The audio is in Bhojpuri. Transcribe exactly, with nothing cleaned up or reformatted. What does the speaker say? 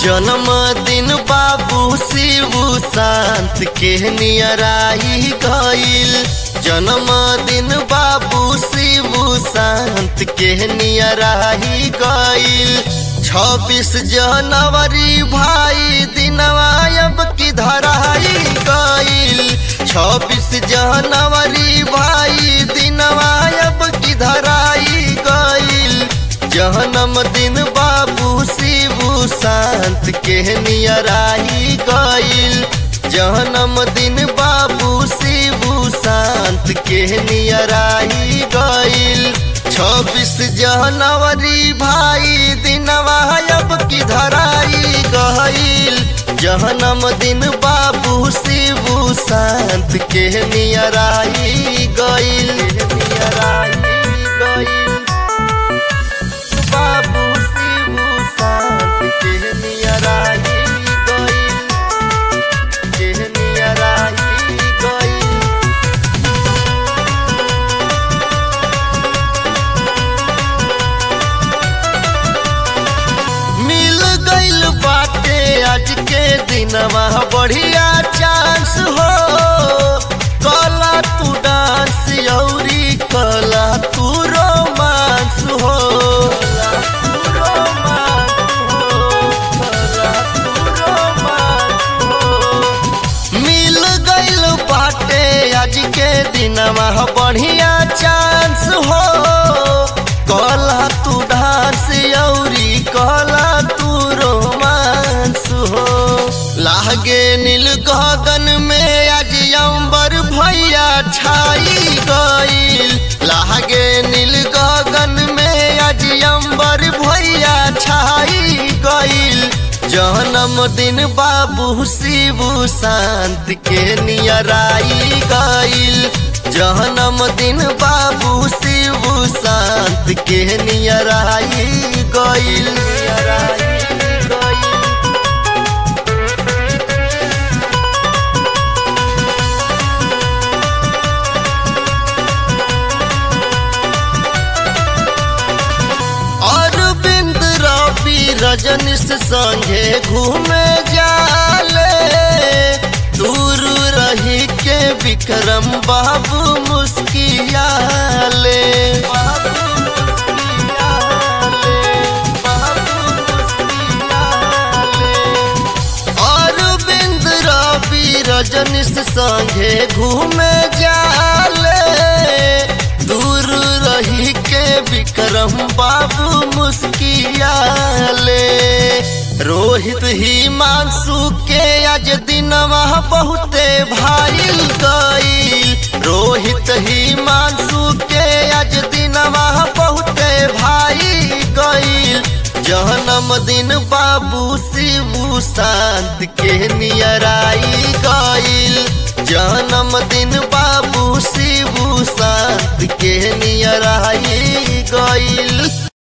जन्मदिन बाबू शिव शांत के नियराई गईल। जन्मदिन बाबू शिव शांत के नियराई गईल। छब्बीस जनवरी भाई दिनवा अब की धराई गईल। छब्बीस जनवरी भाई दिनवा अब की धराई गईल। जन्मदिन बाबू शिव शांत के नियराई गईल। जन्मदिन बाबू शिव शांत के नियराई गईल। छब्बीस जनवरी भाई दिनवा अब की धराई गईल। जन्मदिन बाबू शिव शांत के नियराई गईल। नियराई गईल बाबू शिव शांत के नियराई गईल। के नियराई गईल। मिल गईल बाटे आज के दिनवा बढ़िया चांस हो। कला तू डांस औरी कला तू रोमांस हो। मिल गईल बाटे आज के दिनवा बढ़िया चांस हो। कला तू डांस औरी कला तू रोमांस हो। लागे नील गगन में आज अंबर भैया छाई गईल। लागे नील गगन में आज अंबर भैया छाई गईल। जन्मदिन बाबू शिव शांत के नियराई गईल। जन्मदिन बाबू शिव शांत के नियराई गईल। नियराई गईल। अरविंद रवि रजनीश संगे घूमे जाले। दूर रही के विक्रम बाबू मुस्कियाले। बाबू मुस्कियाले। बाबू मुस्कियाले। अरविंद रवि रजनीश संगे घूमे जाले। दूर रही के विक्रम बाबू मुस्कियाले। रोहित हिमांशु के आज दिनवा बहुते भाईल गईल। रोहित हिमांशु के आज दिनवा बहुते भाई गईल। जन्मदिन बाबू शिव शांत के नियराई गईल। जन्मदिन बाबू शिव शांत के नियराई गईल।